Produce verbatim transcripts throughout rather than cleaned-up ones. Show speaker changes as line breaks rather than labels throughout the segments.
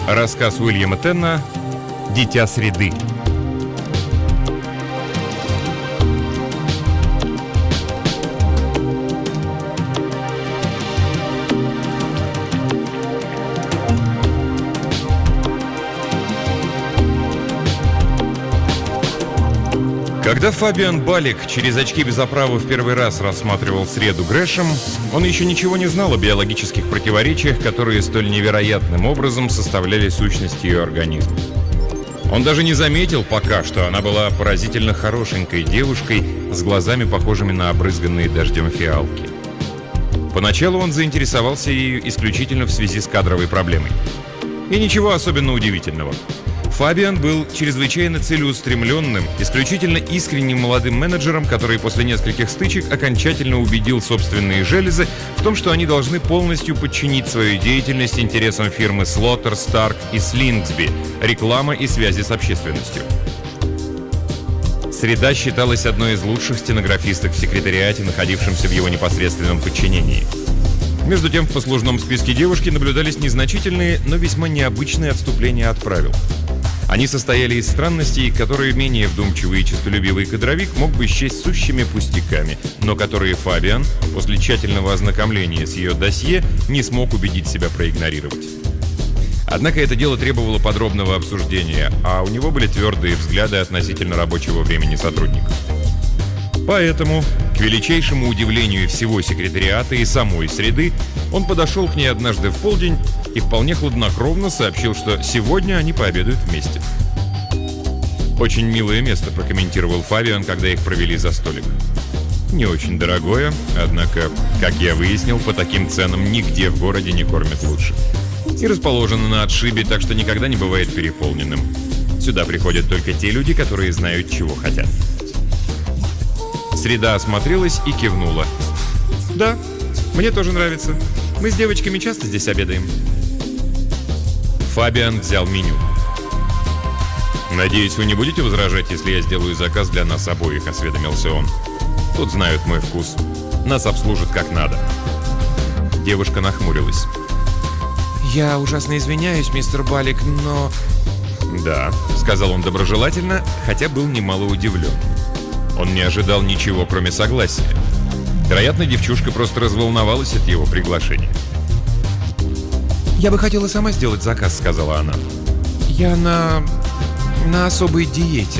Рассказ Уильяма Тенна «Дитя среды». Когда Фабиан Балик через очки без оправы в первый раз рассматривал среду Грэшем, он еще ничего не знал о биологических противоречиях, которые столь невероятным образом составляли сущность ее организма. Он даже не заметил пока, что она была поразительно хорошенькой девушкой с глазами, похожими на обрызганные дождем фиалки. Поначалу он заинтересовался ею исключительно в связи с кадровой проблемой. И ничего особенно удивительного. Фабиан был чрезвычайно целеустремленным, исключительно искренним молодым менеджером, который после нескольких стычек окончательно убедил собственные железы в том, что они должны полностью подчинить свою деятельность интересам фирмы Слоттер, Старк и Слингсби, реклама и связи с общественностью. Среда считалась одной из лучших стенографисток в секретариате, находившемся в его непосредственном подчинении. Между тем, в послужном списке девушки наблюдались незначительные, но весьма необычные отступления от правил. Они состояли из странностей, которые менее вдумчивый и честолюбивый кадровик мог бы счесть сущими пустяками, но которые Фабиан, после тщательного ознакомления с ее досье, не смог убедить себя проигнорировать. Однако это дело требовало подробного обсуждения, а у него были твердые взгляды относительно рабочего времени сотрудников. Поэтому, к величайшему удивлению всего секретариата и самой среды, он подошел к ней однажды в полдень и вполне хладнокровно сообщил, что сегодня они пообедают вместе. «Очень милое место», — прокомментировал Фабиан, когда их провели за столик. «Не очень дорогое, однако, как я выяснил, по таким ценам нигде в городе не кормят лучше. И расположено на отшибе, так что никогда не бывает переполненным. Сюда приходят только те люди, которые знают, чего хотят». Среда осмотрелась и кивнула. «Да, мне тоже нравится. Мы с девочками часто здесь обедаем». Фабиан взял меню. «Надеюсь, вы не будете возражать, если я сделаю заказ для нас обоих», — осведомился он. «Тут знают мой вкус. Нас обслужат как надо». Девушка нахмурилась.
«Я ужасно извиняюсь, мистер Балик, но...»
«Да», — сказал он доброжелательно, хотя был немало удивлен. Он не ожидал ничего, кроме согласия. Вероятно, девчушка просто разволновалась от его приглашения.
«Я бы хотела сама сделать заказ», — сказала она. «Я на... на особой диете».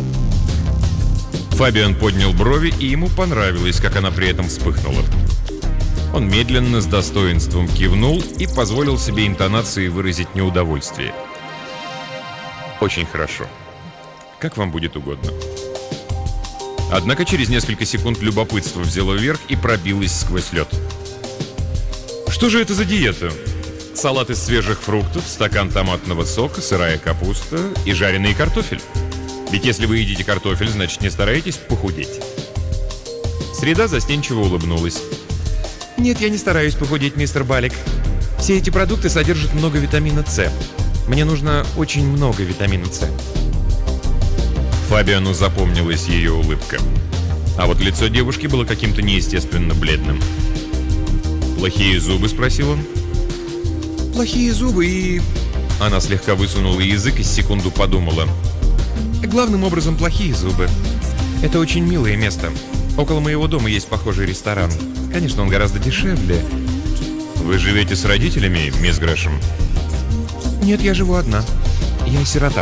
Фабиан поднял брови, и ему понравилось, как она при этом вспыхнула. Он медленно, с достоинством кивнул и позволил себе интонацией выразить неудовольствие. «Очень хорошо. Как вам будет угодно». Однако через несколько секунд любопытство взяло верх и пробилось сквозь лед. «Что же это за диета? Салат из свежих фруктов, стакан томатного сока, сырая капуста и жареный картофель? Ведь если вы едите картофель, значит не стараетесь похудеть». Среда застенчиво улыбнулась.
«Нет, я не стараюсь похудеть, мистер Балик. Все эти продукты содержат много витамина С. Мне нужно очень много витамина С».
Фабиану запомнилась ее улыбка. А вот лицо девушки было каким-то неестественно бледным. «Плохие зубы?» — спросил он.
«Плохие зубы и...»
Она слегка высунула язык и секунду подумала.
«Главным образом плохие зубы. Это очень милое место. Около моего дома есть похожий ресторан. Конечно, он гораздо дешевле».
«Вы живете с родителями, мисс Грэшем?»
«Нет, я живу одна. Я сирота».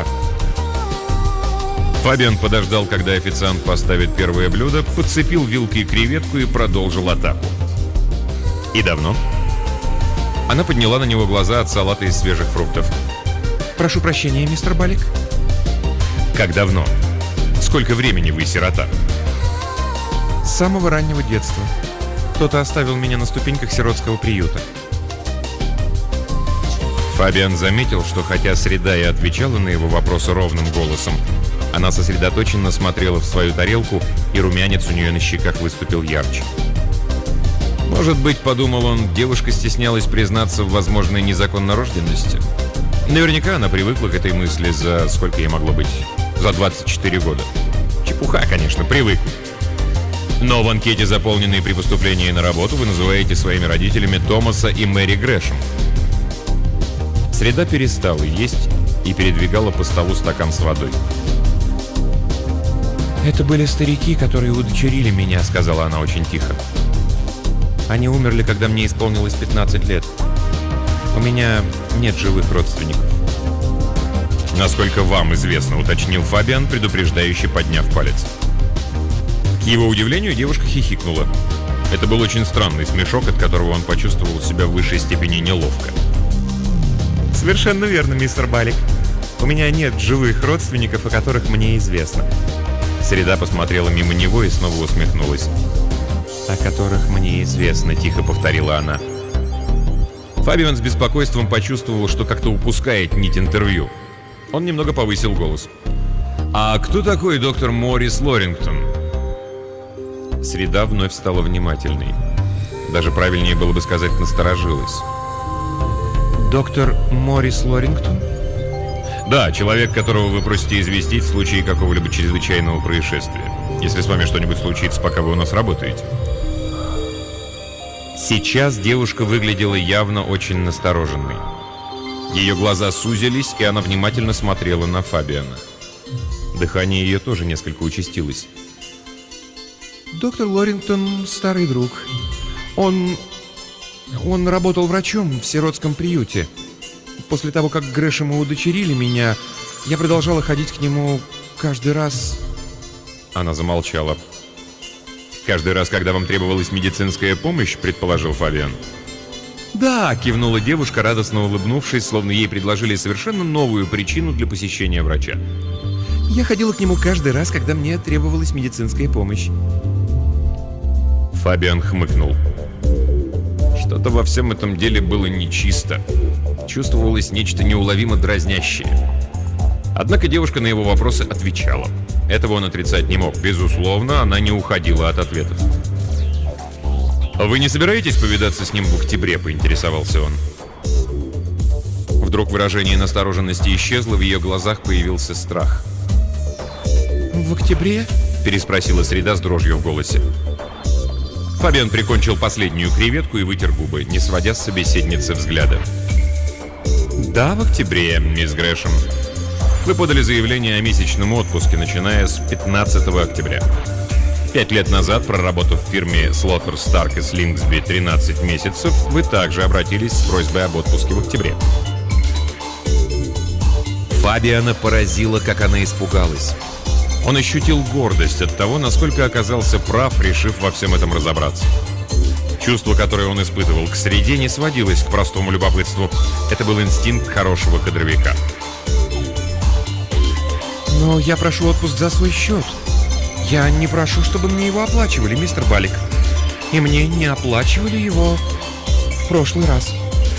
Фабиан подождал, когда официант поставит первое блюдо, подцепил вилкой креветку и продолжил атаку. «И давно?» Она подняла на него глаза от салата из свежих фруктов.
«Прошу прощения, мистер Балик».
«Как давно? Сколько времени вы сирота?»
«С самого раннего детства. Кто-то оставил меня на ступеньках сиротского приюта».
Фабиан заметил, что хотя среда и отвечала на его вопросы ровным голосом, она сосредоточенно смотрела в свою тарелку, и румянец у нее на щеках выступил ярче. Может быть, подумал он, девушка стеснялась признаться в возможной незаконнорожденности. Наверняка она привыкла к этой мысли за, сколько ей могло быть, за двадцать четыре года. Чепуха, конечно, привыкла. Но в анкете, заполненной при поступлении на работу, вы называете своими родителями Томаса и Мэри Грэшем. Среда перестала есть и передвигала по столу стакан с водой.
«Это были старики, которые удочерили меня», — сказала она очень тихо. «Они умерли, когда мне исполнилось пятнадцать лет. У меня нет живых родственников».
«Насколько вам известно», — уточнил Фабиан, предупреждающе подняв палец. К его удивлению, девушка хихикнула. Это был очень странный смешок, от которого он почувствовал себя в высшей степени неловко.
«Совершенно верно, мистер Балик. У меня нет живых родственников, о которых мне известно».
Среда посмотрела мимо него и снова усмехнулась.
«О которых мне известно», — тихо повторила она.
Фабиан с беспокойством почувствовал, что как-то упускает нить интервью. Он немного повысил голос. «А кто такой доктор Моррис Лорингтон?»
Среда вновь стала внимательной. Даже правильнее было бы сказать, насторожилась. «Доктор Моррис Лорингтон?»
«Да, человек, которого вы просите известить в случае какого-либо чрезвычайного происшествия. Если с вами что-нибудь случится, пока вы у нас работаете».
Сейчас девушка выглядела явно очень настороженной.
Ее глаза сузились, и она внимательно смотрела на Фабиана.
Дыхание ее тоже несколько участилось. «Доктор Лорингтон — старый друг. Он... он работал врачом в сиротском приюте. После того, как Грэшема удочерили меня, я продолжала ходить к нему каждый раз...»
Она замолчала. «Каждый раз, когда вам требовалась медицинская помощь», — предположил Фабиан.
«Да», — кивнула девушка, радостно улыбнувшись, словно ей предложили совершенно новую причину для посещения врача. «Я ходила к нему каждый раз, когда мне требовалась медицинская помощь».
Фабиан хмыкнул. Что-то во всем этом деле было нечисто. Чувствовалось нечто неуловимо дразнящее. Однако девушка на его вопросы отвечала. Этого он отрицать не мог. Безусловно, она не уходила от ответов. «Вы не собираетесь повидаться с ним в октябре?» — поинтересовался он. Вдруг выражение настороженности исчезло, в ее глазах появился страх.
«В октябре?»
— переспросила Среда с дрожью в голосе. Фабиан прикончил последнюю креветку и вытер губы, не сводя с собеседницы взгляда. «Да, в октябре, мисс Грэшем. Вы подали заявление о месячном отпуске, начиная с пятнадцатого октября. Пять лет назад, проработав в фирме Слоттер, Старк и Слингсби тринадцать месяцев, вы также обратились с просьбой об отпуске в октябре».
Фабиана поразило, как она испугалась.
Он ощутил гордость от того, насколько оказался прав, решив во всем этом разобраться. Чувство, которое он испытывал к Среде, не сводилось к простому любопытству. Это был инстинкт хорошего кадровика.
«Но я прошу отпуск за свой счет. Я не прошу, чтобы мне его оплачивали, мистер Балик. И мне не оплачивали его в прошлый раз».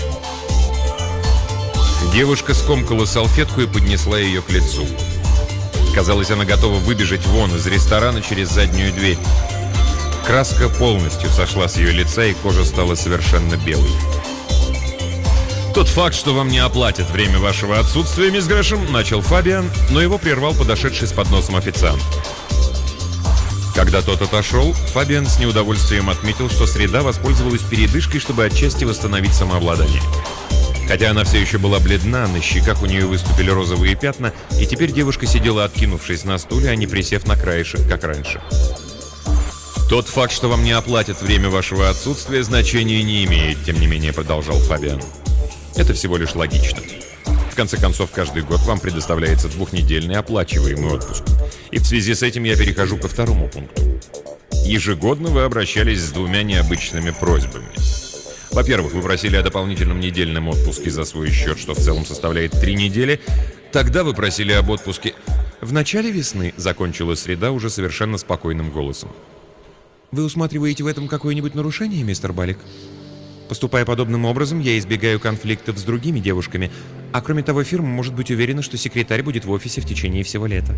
Девушка скомкала салфетку и поднесла ее к лицу. Казалось, она готова выбежать вон из ресторана через заднюю дверь. Краска полностью сошла с ее лица, и кожа стала совершенно белой. «Тот факт, что вам не оплатят время вашего отсутствия, мисс Грэшем», — начал Фабиан, но его прервал подошедший с подносом официант. Когда тот отошел, Фабиан с неудовольствием отметил, что Среда воспользовалась передышкой, чтобы отчасти восстановить самообладание. Хотя она все еще была бледна, на щеках у нее выступили розовые пятна, и теперь девушка сидела, откинувшись на стуле, а не присев на краешек, как раньше. «Тот факт, что вам не оплатят время вашего отсутствия, значения не имеет», тем не менее продолжал Фабиан. «Это всего лишь логично. В конце концов, каждый год вам предоставляется двухнедельный оплачиваемый отпуск. И в связи с этим я перехожу ко второму пункту. Ежегодно вы обращались с двумя необычными просьбами. Во-первых, вы просили о дополнительном недельном отпуске за свой счет, что в целом составляет три недели. Тогда вы просили об отпуске в начале весны», — закончила Среда уже совершенно спокойным голосом.
«Вы усматриваете в этом какое-нибудь нарушение, мистер Балик? Поступая подобным образом, я избегаю конфликтов с другими девушками, а кроме того, фирма может быть уверена, что секретарь будет в офисе в течение всего лета».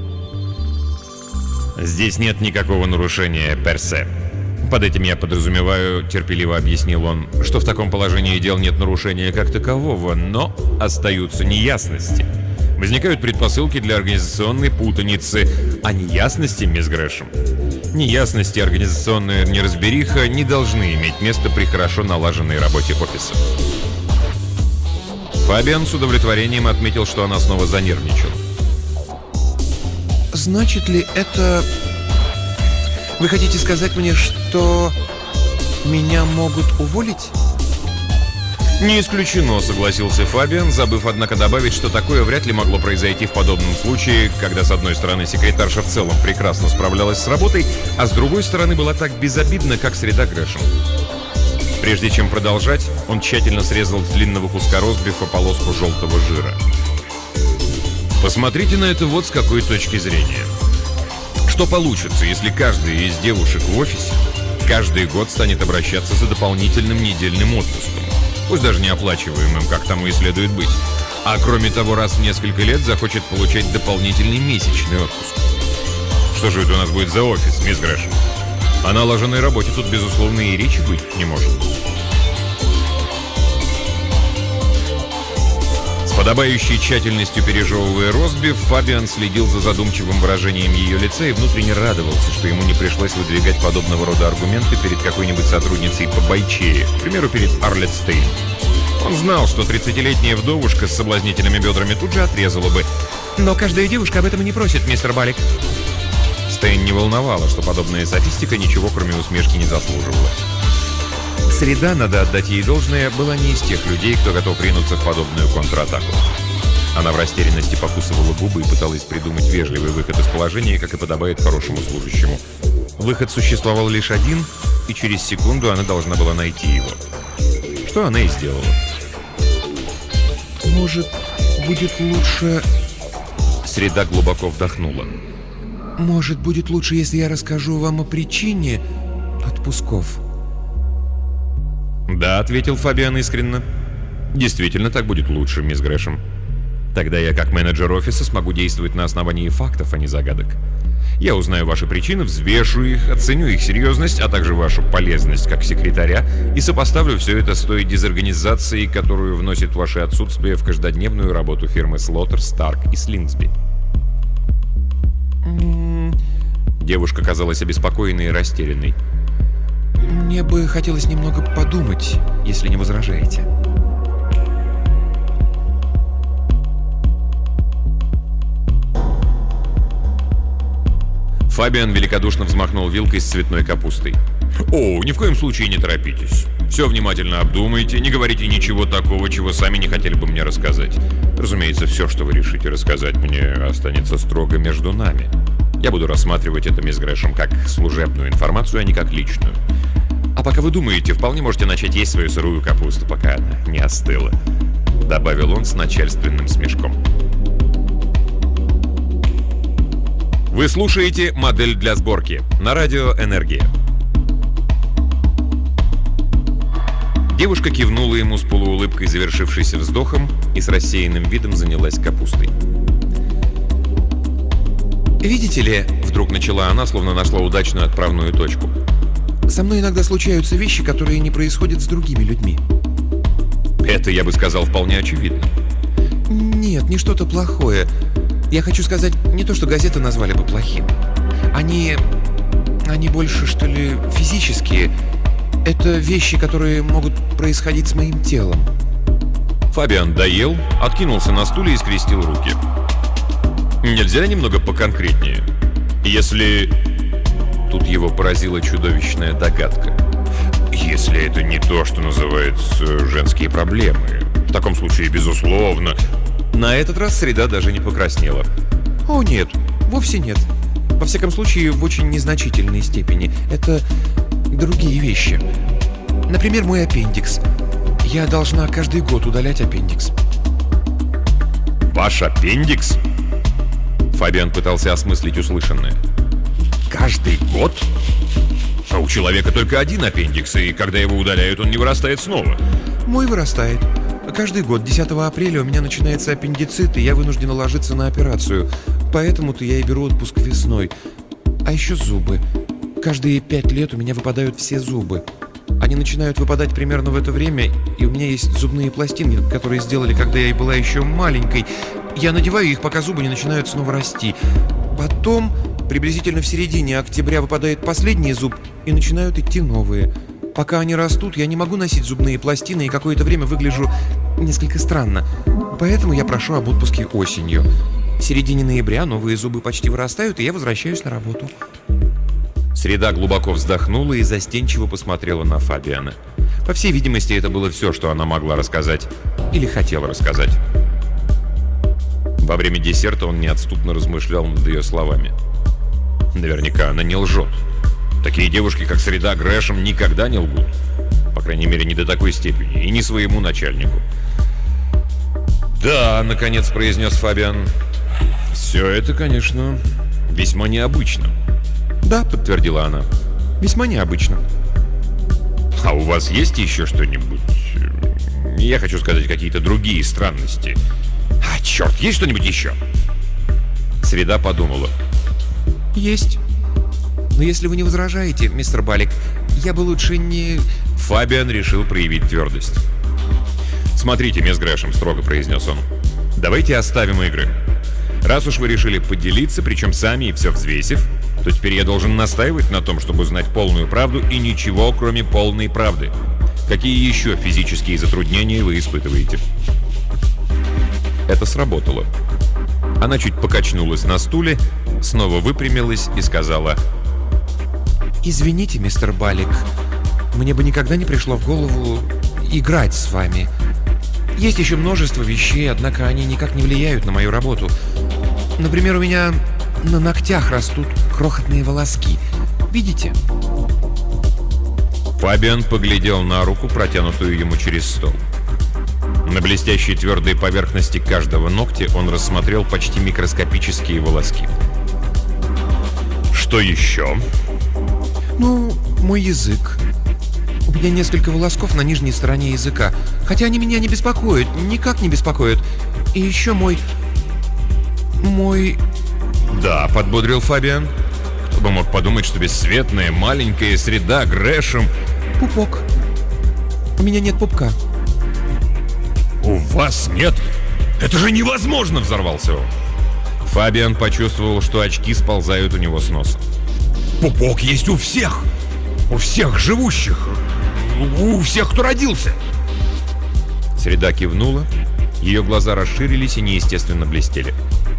«Здесь нет никакого нарушения персе. Под этим я подразумеваю, — терпеливо объяснил он, — что в таком положении дел нет нарушения как такового, но остаются неясности. Возникают предпосылки для организационной путаницы, а неясности, мисс Грэшем, неясности, организационная неразбериха не должны иметь места при хорошо налаженной работе офиса». Фабиан с удовлетворением отметил, что она снова занервничала.
Значит ли это... Вы хотите сказать мне, что меня могут уволить?
«Не исключено», — согласился Фабиан, забыв, однако, добавить, что такое вряд ли могло произойти в подобном случае, когда, с одной стороны, секретарша в целом прекрасно справлялась с работой, а с другой стороны, была так безобидна, как среда Грэшем. Прежде чем продолжать, он тщательно срезал с длинного куска ростбифа полоску желтого жира. Посмотрите на это вот с какой точки зрения. Что получится, если каждая из девушек в офисе каждый год станет обращаться за дополнительным недельным отпуском? Пусть даже неоплачиваемым, как тому и следует быть. А кроме того, раз в несколько лет захочет получать дополнительный месячный отпуск. Что же это у нас будет за офис, мисс Грэшем? О налаженной работе тут, безусловно, и речи быть не может. С подобающей тщательностью пережевывая ростбиф, Фабиан следил за задумчивым выражением ее лица и внутренне радовался, что ему не пришлось выдвигать подобного рода аргументы перед какой-нибудь сотрудницей по бойчее, к примеру, перед Арлет Стейн. Он знал, что тридцатилетняя вдовушка с соблазнительными бедрами тут же отрезала бы.
Но каждая девушка об этом и не просит, мистер Балик.
Стейн не волновала, что подобная софистика ничего, кроме усмешки, не заслуживала. Среда, надо отдать ей должное, была не из тех людей, кто готов ринуться в подобную контратаку. Она в растерянности покусывала губы и пыталась придумать вежливый выход из положения, как и подобает хорошему служащему. Выход существовал лишь один, и через секунду она должна была найти его. Что она и сделала.
Может, будет лучше...
Среда глубоко вдохнула.
Может, будет лучше, если я расскажу вам о причине отпусков?
«Да», — ответил Фабиан искренне. «Действительно, так будет лучше, мисс Грэшем. Тогда я, как менеджер офиса, смогу действовать на основании фактов, а не загадок. Я узнаю ваши причины, взвешу их, оценю их серьезность, а также вашу полезность как секретаря и сопоставлю все это с той дезорганизацией, которую вносит ваше отсутствие в каждодневную работу фирмы Слоттер, Старк и Слингсби». Девушка казалась обеспокоенной и растерянной.
Мне бы хотелось немного подумать, если не возражаете.
Фабиан великодушно взмахнул вилкой с цветной капустой. «О, ни в коем случае не торопитесь. Все внимательно обдумайте, не говорите ничего такого, чего сами не хотели бы мне рассказать. Разумеется, все, что вы решите рассказать мне, останется строго между нами. Я буду рассматривать это, мисс Грэшем, как служебную информацию, а не как личную. А пока вы думаете, вполне можете начать есть свою сырую капусту, пока она не остыла», — добавил он с начальственным смешком. Вы слушаете «Модель для сборки» на радио «Энергия». Девушка кивнула ему с полуулыбкой, завершившейся вздохом, и с рассеянным видом занялась капустой.
«Видите ли», — вдруг начала она, словно нашла удачную отправную точку, «со мной иногда случаются вещи, которые не происходят с другими людьми».
Это, я бы сказал, вполне очевидно.
Нет, не что-то плохое. Я хочу сказать, не то, что газеты назвали бы плохим. Они... они больше, что ли, физические. Это вещи, которые могут происходить с моим телом.
Фабиан доел, откинулся на стуле и скрестил руки. Нельзя немного поконкретнее? Если... Тут его поразила чудовищная догадка. Если это не то, что называется женские проблемы. В таком случае, безусловно... На этот раз Среда даже не покраснела.
О, нет, вовсе нет. Во всяком случае, в очень незначительной степени. Это другие вещи. Например, мой аппендикс. Я должна каждый год удалять аппендикс.
Ваш аппендикс? Фабиан пытался осмыслить услышанное. Каждый год? А у человека только один аппендикс, и когда его удаляют, он не вырастает снова.
Мой вырастает. Каждый год, десятого апреля, у меня начинается аппендицит, и я вынуждена ложиться на операцию. Поэтому-то я и беру отпуск весной. А еще зубы. Каждые пять лет у меня выпадают все зубы. Они начинают выпадать примерно в это время, и у меня есть зубные пластины, которые сделали, когда я была еще маленькой. Я надеваю их, пока зубы не начинают снова расти. Потом, приблизительно в середине октября, выпадает последний зуб, и начинают идти новые. Пока они растут, я не могу носить зубные пластины, и какое-то время выгляжу несколько странно. Поэтому я прошу об отпуске осенью. В середине ноября новые зубы почти вырастают, и я возвращаюсь на работу.
Среда глубоко вздохнула и застенчиво посмотрела на Фабиана. По всей видимости, это было все, что она могла рассказать. Или хотела рассказать. Во время десерта он неотступно размышлял над ее словами. Наверняка она не лжет. Такие девушки, как Среда Грэшем, никогда не лгут. По крайней мере, не до такой степени. И не своему начальнику. «Да», — наконец произнес Фабиан. «Все это, конечно, весьма необычно».
«Да», — подтвердила она, — «весьма необычно».
«А у вас есть еще что-нибудь? Я хочу сказать, какие-то другие странности. А, черт, есть что-нибудь еще?» Среда подумала.
«Есть. Но если вы не возражаете, мистер Балик, я бы лучше не...»
Фабиан решил проявить твердость. «Смотрите, мисс Грэшем», — строго произнес он. «Давайте оставим игры. Раз уж вы решили поделиться, причем сами и все взвесив, то теперь я должен настаивать на том, чтобы узнать полную правду и ничего, кроме полной правды. Какие еще физические затруднения вы испытываете?» Это сработало. Она чуть покачнулась на стуле, снова выпрямилась и сказала:
«Извините, мистер Балик, мне бы никогда не пришло в голову играть с вами. Есть еще множество вещей, однако они никак не влияют на мою работу. Например, у меня на ногтях растут крохотные волоски. Видите?»
Фабиан поглядел на руку, протянутую ему через стол. На блестящей твердой поверхности каждого ногтя он рассмотрел почти микроскопические волоски. «Что еще?»
«Ну, мой язык. У меня несколько волосков на нижней стороне языка, хотя они меня не беспокоят, никак не беспокоят. И еще мой... мой...»
«Да», — подбодрил Фабиан. «Кто бы мог подумать, что бесцветная маленькая Среда Грэшем...»
«Пупок. У меня нет пупка».
«У вас нет? Это же невозможно!» — взорвался он. Фабиан почувствовал, что очки сползают у него с носа. «Пупок есть у всех! У всех живущих! У всех, кто родился!» Среда кивнула, ее глаза расширились и неестественно блестели.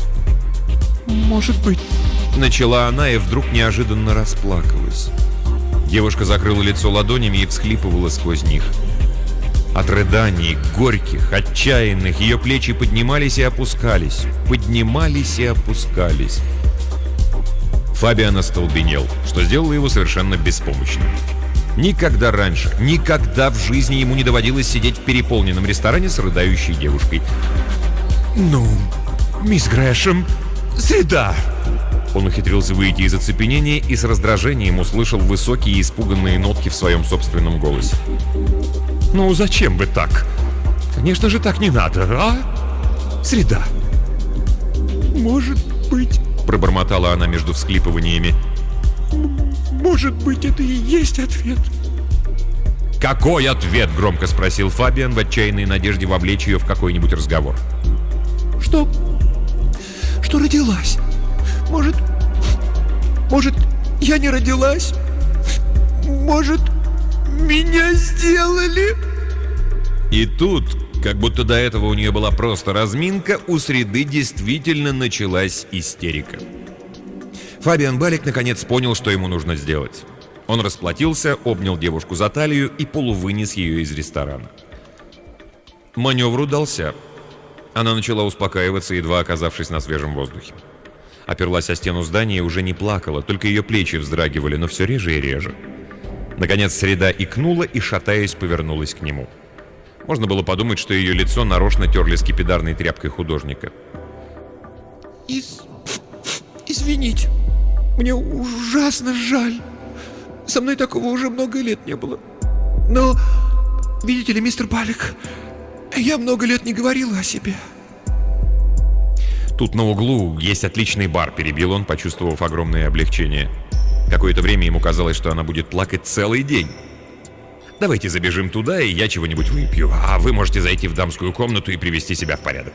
«Может быть...»
— начала она и вдруг неожиданно расплакалась. Девушка закрыла лицо ладонями и всхлипывала сквозь них. От рыданий, горьких, отчаянных, ее плечи поднимались и опускались, поднимались и опускались. Фабиан остолбенел, что сделало его совершенно беспомощным. Никогда раньше, никогда в жизни ему не доводилось сидеть в переполненном ресторане с рыдающей девушкой.
«Ну, мисс Грэшем, Среда!»
Он ухитрился выйти из оцепенения и с раздражением услышал высокие испуганные нотки в своем собственном голосе.
«Ну, зачем вы так? Конечно же, так не надо, а? Среда!» «Может быть...» — пробормотала она между всхлипываниями. «Может быть, это и есть ответ?»
«Какой ответ?» — громко спросил Фабиан в отчаянной надежде вовлечь ее в какой-нибудь разговор.
«Что? Что родилась? Может... Может, я не родилась? Может, меня сделали?»
И тут, как будто до этого у нее была просто разминка, у Среды действительно началась истерика. Фабиан Балик наконец понял, что ему нужно сделать. Он расплатился, обнял девушку за талию и полувынес ее из ресторана. Маневр удался. Она начала успокаиваться, едва оказавшись на свежем воздухе. Оперлась о стену здания и уже не плакала, только ее плечи вздрагивали, но все реже и реже. Наконец Среда икнула и, шатаясь, повернулась к нему. Можно было подумать, что ее лицо нарочно терли скипидарной тряпкой художника.
Из... «Извините, мне ужасно жаль. Со мной такого уже много лет не было. Но, видите ли, мистер Балик, я много лет не говорила о себе».
«Тут на углу есть отличный бар», — перебил он, почувствовав огромное облегчение. Какое-то время ему казалось, что она будет плакать целый день. «Давайте забежим туда, и я чего-нибудь выпью, а вы можете зайти в дамскую комнату и привести себя в порядок».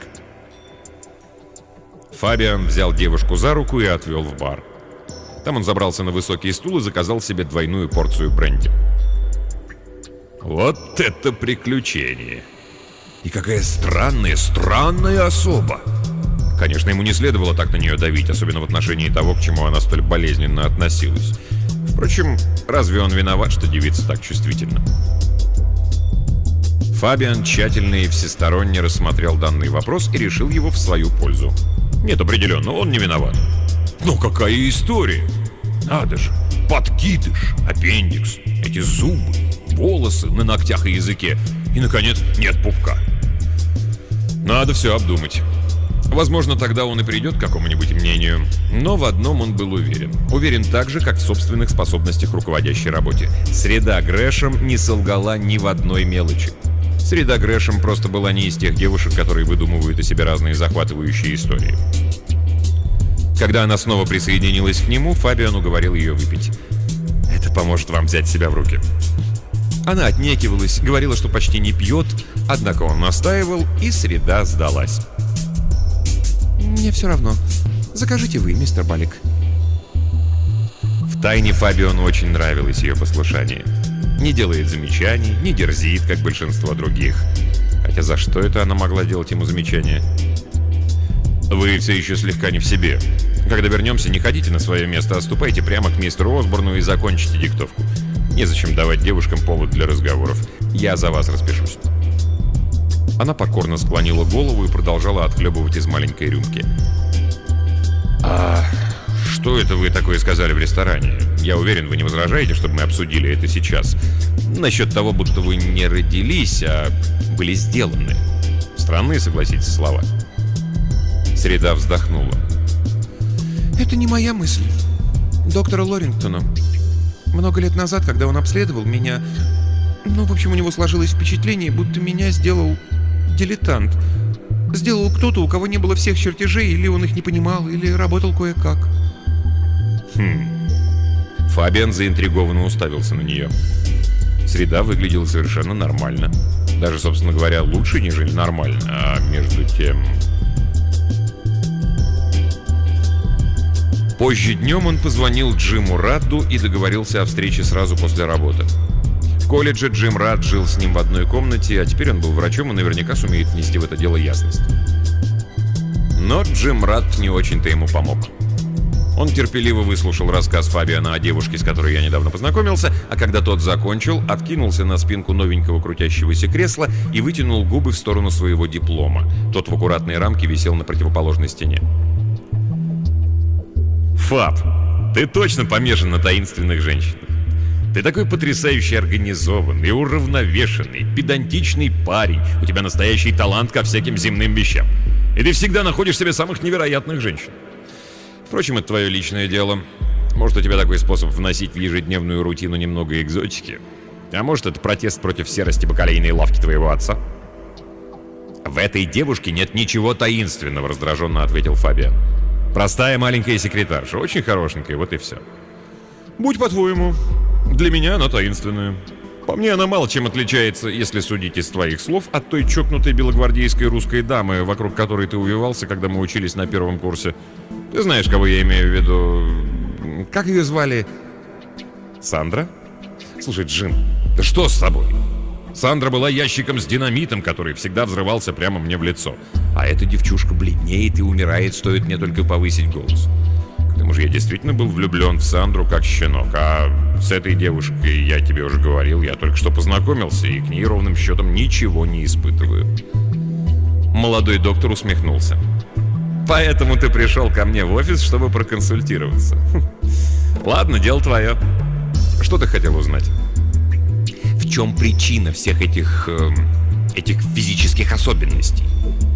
Фабиан взял девушку за руку и отвел в бар. Там он забрался на высокий стул и заказал себе двойную порцию бренди. «Вот это приключение! И какая странная, странная особа. Конечно, ему не следовало так на нее давить, особенно в отношении того, к чему она столь болезненно относилась. Впрочем, разве он виноват, что девица так чувствительна? Фабиан тщательно и всесторонне рассмотрел данный вопрос и решил его в свою пользу. Нет, определенно, он не виноват. Но какая история! Надо же! Подкидыш, аппендикс, эти зубы, волосы на ногтях и языке. И, наконец, нет пупка. Надо все обдумать. Возможно, тогда он и придет к какому-нибудь мнению. Но в одном он был уверен. Уверен так же, как в собственных способностях руководящей работе. Среда Грэшем не солгала ни в одной мелочи. Среда Грэшем просто была не из тех девушек, которые выдумывают о себе разные захватывающие истории. Когда она снова присоединилась к нему, Фабиан уговорил ее выпить. «Это поможет вам взять себя в руки». Она отнекивалась, говорила, что почти не пьет, однако он настаивал, и среда сдалась. «Мне все равно. Закажите вы, мистер Балик». Втайне Фабиону очень нравилось ее послушание. Не делает замечаний, не дерзит, как большинство других. Хотя за что это она могла делать ему замечания? «Вы все еще слегка не в себе. Когда вернемся, не ходите на свое место, а ступайте прямо к мистеру Осборну и закончите диктовку. Незачем давать девушкам повод для разговоров. Я за вас распишусь». Она покорно склонила голову и продолжала отхлебывать из маленькой рюмки. «А что это вы такое сказали в ресторане? Я уверен, вы не возражаете, чтобы мы обсудили это сейчас. Насчет того, будто вы не родились, а были сделаны. Странные, согласитесь, слова». Среда вздохнула. «Это не моя мысль. Доктора Лорингтона. Много лет назад, когда он обследовал меня, ну, в общем, у него сложилось впечатление, будто меня сделал дилетант. Сделал кто-то, у кого не было всех чертежей, или он их не понимал, или работал кое-как». Хм. Фабиан заинтригованно уставился на нее. Среда выглядела совершенно нормально. Даже, собственно говоря, лучше, нежели нормально. А между тем... Позже днем он позвонил Джиму Радду и договорился о встрече сразу после работы. В колледже Джим Радд жил с ним в одной комнате, а теперь он был врачом и наверняка сумеет внести в это дело ясность. Но Джим Радд не очень-то ему помог. Он терпеливо выслушал рассказ Фабиана о девушке, с которой я недавно познакомился, а когда тот закончил, откинулся на спинку новенького крутящегося кресла и вытянул губы в сторону своего диплома. Тот в аккуратной рамке висел на противоположной стене. «Фаб, ты точно помешан на таинственных женщинах. Ты такой потрясающе организованный, уравновешенный, педантичный парень. У тебя настоящий талант ко всяким земным вещам. И ты всегда находишь себе самых невероятных женщин. Впрочем, это твое личное дело. Может, у тебя такой способ вносить в ежедневную рутину немного экзотики. А может, это протест против серости бакалейной лавки твоего отца?» «В этой девушке нет ничего таинственного», — раздраженно ответил Фабиан. «Простая маленькая секретарша, очень хорошенькая, вот и все». «Будь по-твоему. Для меня она таинственная. По мне, она мало чем отличается, если судить из твоих слов, от той чокнутой белогвардейской русской дамы, вокруг которой ты увивался, когда мы учились на первом курсе. Ты знаешь, кого я имею в виду. Как ее звали? Сандра? Слушай, Джим, да что с тобой? Сандра была ящиком с динамитом, который всегда взрывался прямо мне в лицо. А эта девчушка бледнеет и умирает, стоит мне только повысить голос. К тому же я действительно был влюблен в Сандру как щенок. А с этой девушкой, я тебе уже говорил, я только что познакомился, и к ней ровным счетом ничего не испытываю». Молодой доктор усмехнулся. «Поэтому ты пришел ко мне в офис, чтобы проконсультироваться. Ладно, дело твое. Что ты хотел узнать?» «В чем причина всех этих... Э, этих физических особенностей?»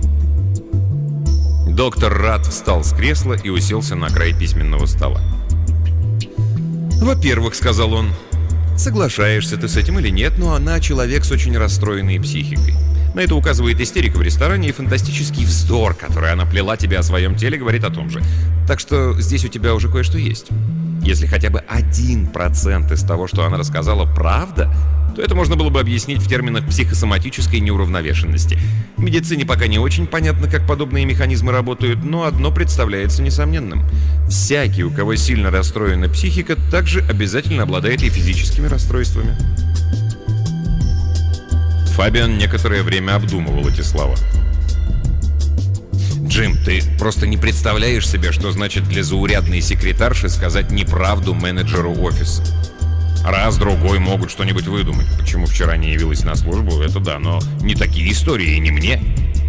Доктор Радд встал с кресла и уселся на край письменного стола. «Во-первых, — сказал он, — соглашаешься ты с этим или нет, но она человек с очень расстроенной психикой. На это указывает истерика в ресторане, и фантастический вздор, который она плела тебе о своем теле, говорит о том же. Так что здесь у тебя уже кое-что есть. Если хотя бы один процент из того, что она рассказала, правда, то это можно было бы объяснить в терминах психосоматической неуравновешенности. В медицине пока не очень понятно, как подобные механизмы работают, но одно представляется несомненным. Всякий, у кого сильно расстроена психика, также обязательно обладает и физическими расстройствами». Фабиан некоторое время обдумывал эти слова. «Джим, ты просто не представляешь себе, что значит для заурядной секретарши сказать неправду менеджеру офиса. Раз-другой могут что-нибудь выдумать. Почему вчера не явилась на службу, это да, но не такие истории, не мне».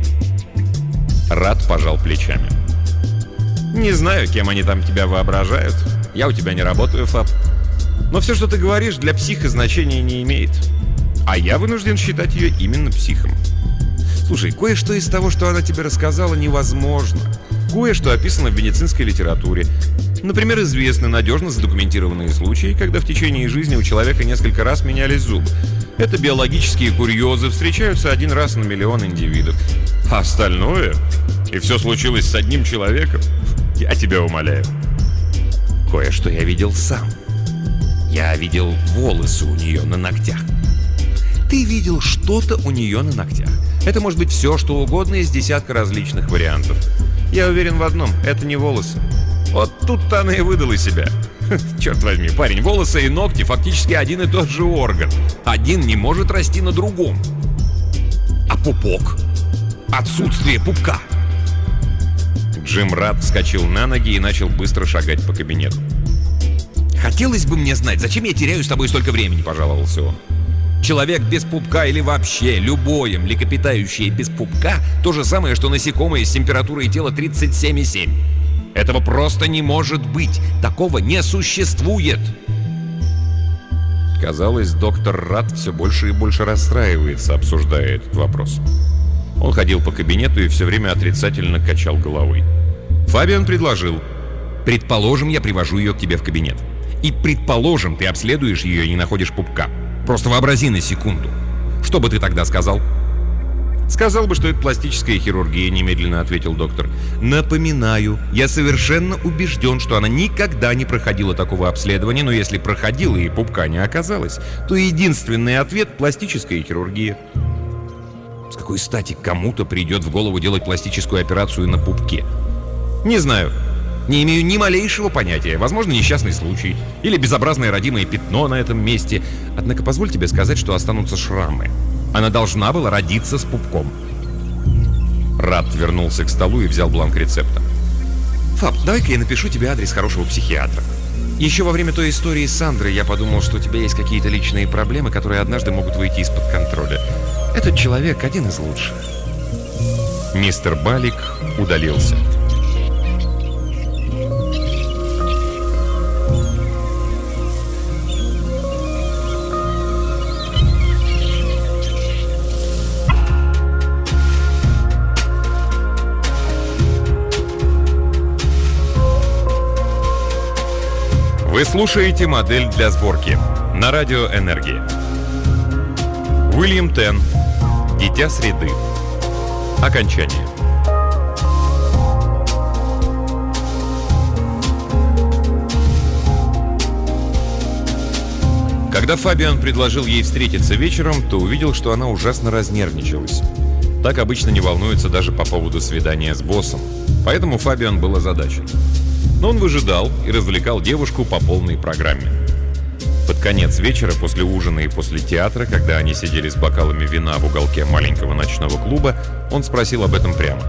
Рад пожал плечами. «Не знаю, кем они там тебя воображают. Я у тебя не работаю, Фаб. Но все, что ты говоришь, для психа значения не имеет. А я вынужден считать ее именно психом. Слушай, кое-что из того, что она тебе рассказала, невозможно. Кое-что описано в медицинской литературе. Например, известны надежно задокументированные случаи, когда в течение жизни у человека несколько раз менялись зубы. Это биологические курьезы, встречаются один раз на миллион индивидов. А остальное? И все случилось с одним человеком? Я тебя умоляю. Кое-что я видел сам. Я видел волосы у нее на ногтях. Ты видел что-то у нее на ногтях. Это может быть все, что угодно из десятка различных вариантов. Я уверен в одном, это не волосы. Вот тут-то она и выдала себя. Черт возьми, парень, волосы и ногти фактически один и тот же орган. Один не может расти на другом. А пупок? Отсутствие пупка. Джим Рад вскочил на ноги и начал быстро шагать по кабинету. «Хотелось бы мне знать, зачем я теряю с тобой столько времени», — пожаловался он. «Человек без пупка или вообще любое млекопитающее без пупка — то же самое, что насекомое с температурой тела тридцать семь и семь. Этого просто не может быть. Такого не существует». Казалось, доктор Рад все больше и больше расстраивается, обсуждая этот вопрос. Он ходил по кабинету и все время отрицательно качал головой. Фабиан предложил: «Предположим, я привожу ее к тебе в кабинет. И предположим, ты обследуешь ее и не находишь пупка. Просто вообрази на секунду. Что бы ты тогда сказал?» «Сказал бы, что это пластическая хирургия», — немедленно ответил доктор. «Напоминаю, я совершенно убежден, что она никогда не проходила такого обследования, но если проходила и пупка не оказалось, то единственный ответ — пластическая хирургия». С какой стати кому-то придет в голову делать пластическую операцию на пупке? Не знаю. Не имею ни малейшего понятия. Возможно, несчастный случай. Или безобразное родимое пятно на этом месте. Однако позволь тебе сказать, что останутся шрамы. Она должна была родиться с пупком. Рад вернулся к столу и взял бланк рецепта. «Фаб, давай-ка я напишу тебе адрес хорошего психиатра. Еще во время той истории с Сандрой я подумал, что у тебя есть какие-то личные проблемы, которые однажды могут выйти из-под контроля. Этот человек один из лучших». Мистер Балик удалился. Вы слушаете «Модель для сборки» на радио «Энергия». Уильям Тен. «Дитя среды». Окончание. Когда Фабиан предложил ей встретиться вечером, то увидел, что она ужасно разнервничалась. Так обычно не волнуется даже по поводу свидания с боссом. Поэтому Фабиан был озадачен. Но он выжидал и развлекал девушку по полной программе. Под конец вечера, после ужина и после театра, когда они сидели с бокалами вина в уголке маленького ночного клуба, он спросил об этом прямо.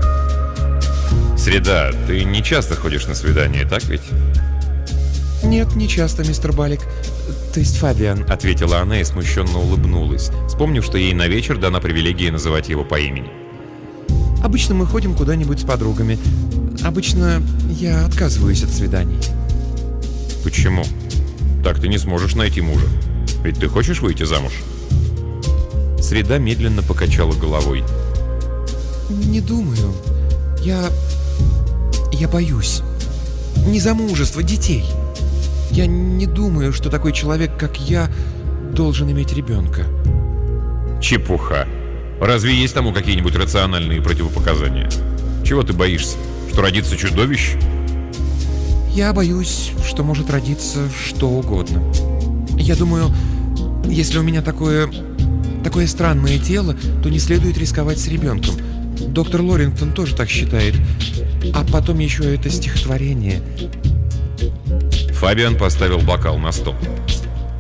«Среда, ты не часто ходишь на свидания, так ведь?»
«Нет, не часто, мистер Балик. То есть Фабиан», —
ответила она и смущенно улыбнулась, вспомнив, что ей на вечер дана привилегия называть его по имени.
«Обычно мы ходим куда-нибудь с подругами. Обычно я отказываюсь от свиданий».
«Почему? Так ты не сможешь найти мужа. Ведь ты хочешь выйти замуж?» Среда медленно покачала головой.
«Не думаю. Я... я боюсь. Не замужества, детей. Я не думаю, что такой человек, как я, должен иметь ребенка».
«Чепуха. Разве есть тому какие-нибудь рациональные противопоказания? Чего ты боишься? Что родится чудовище?»
«Я боюсь, что может родиться что угодно. Я думаю, если у меня такое... такое странное тело, то не следует рисковать с ребенком. Доктор Лорингтон тоже так считает. А потом еще это стихотворение».
Фабиан поставил бокал на стол.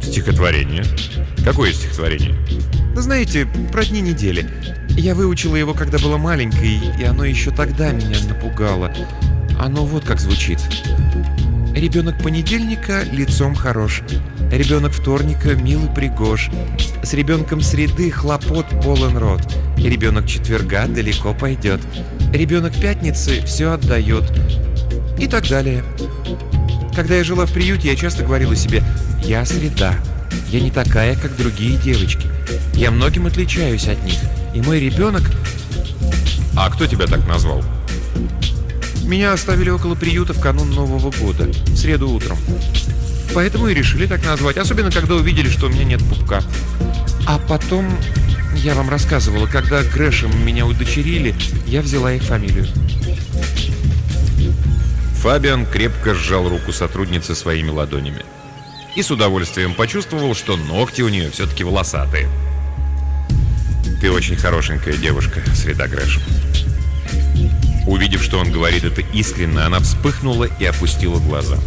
Стихотворение? Какое стихотворение?
Да знаете, про дни недели. Я выучила его, когда была маленькой, и оно еще тогда меня напугало. Оно вот как звучит. Ребенок понедельника лицом хорош. Ребенок вторника милый пригож. С ребенком среды хлопот полон рот. Ребенок четверга далеко пойдет. Ребенок пятницы все отдает. И так далее. Когда я жила в приюте, я часто говорила себе: я среда. Я не такая, как другие девочки. Я многим отличаюсь от них. И мой ребенок...
А кто тебя так назвал?
Меня оставили около приюта в канун Нового года, в среду утром. Поэтому и решили так назвать, особенно когда увидели, что у меня нет пупка. А потом, я вам рассказывала, когда Грэшем меня удочерили, я взяла их фамилию.
Фабиан крепко сжал руку сотрудницы своими ладонями и с удовольствием почувствовал, что ногти у нее все-таки волосатые. «Ты очень хорошенькая девушка, Среда Грэшем». Увидев, что он говорит это искренне, она вспыхнула и опустила глаза.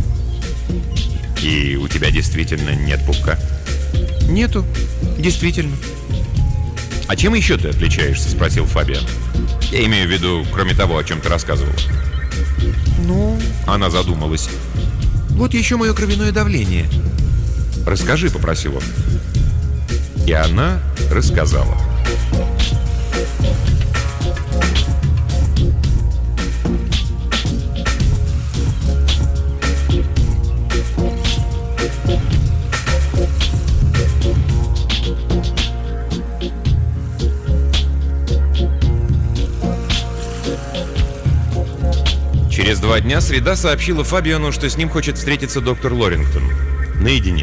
«И у тебя действительно нет пупка?»
«Нету, действительно».
«А чем еще ты отличаешься?» — спросил Фабиан. «Я имею в виду, кроме того, о чем ты рассказывала».
«Ну...»
— она задумалась.
«Вот еще мое кровяное давление».
«Расскажи», — попросил он. И она рассказала. Через два дня Среда сообщила Фабиану, что с ним хочет встретиться доктор Лорингтон. Наедине.